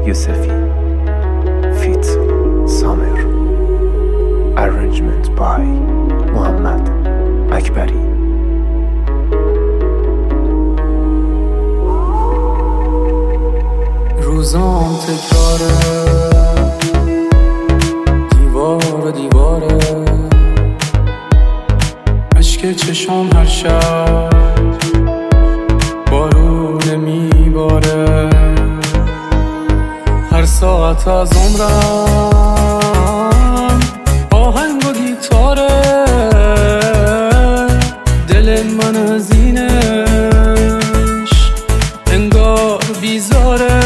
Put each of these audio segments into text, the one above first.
یوسفی فیت سامر Arrangement by محمد اکبری. روزام تکراره، دیوار دیواره، اشک چشام هر شب بارون میباره، هر ساعت از عمرم آهنگ و گیتاره، دل من از اینش انگار بیزاره.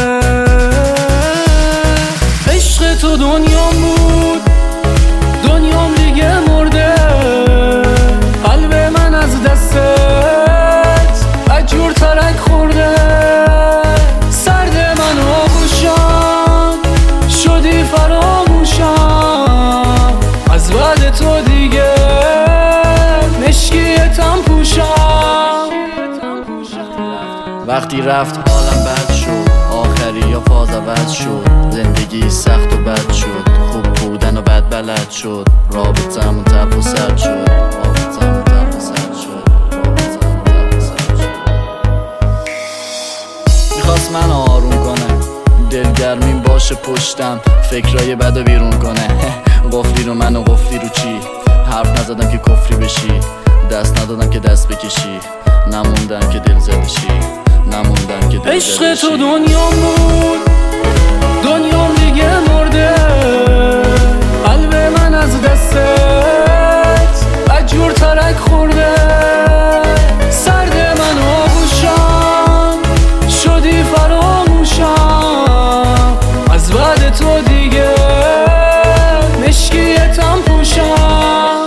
عشق تو دنیام بود، دنیام دیگه مرده، قلب من از دستت عجور ترک خورده، سرد من آغوشم شدی فراموشم، از بعد تو دیگه مشکیتم پوشم. وقتی رفت حالم بد شد، آخری یا فاز عوض شد، زندگی سخت و بد شد، خوب بودن و بد بلد شد، رابطم تلخ و سرد شد، میخواست من آروم کنه، دلگرمین باشه پشتم، فکرای بدو بیرون کنه. قفلی رو من و قفلی رو چی، حرف نزدم که کفری بشی، دست ندادم که دست بکشی، نموندم که دل زدشی، نموندم که دل زدشی. عشق تو دنیام بود، دنیام دیگه مرده، قلب من از دستت عجور ترک خورده، سرد من آغوشم شدی فراموشم، از بعد تو دیگه مشکیتم پوشم.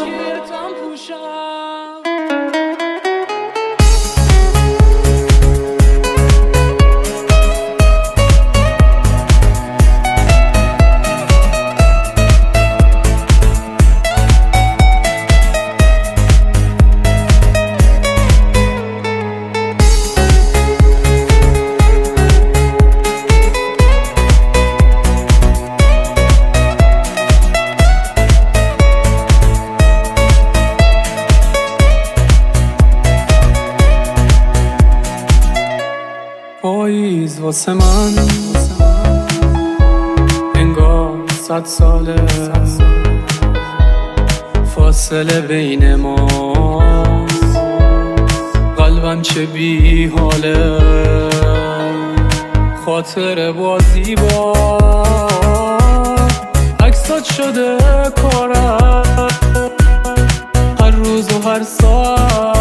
پاییز واسه من انگار 100 ساله، فاصله بین ماست، قلبم چه بی حاله، خاطر بازی با عکسات شده کارم، هر روز و هر ساعت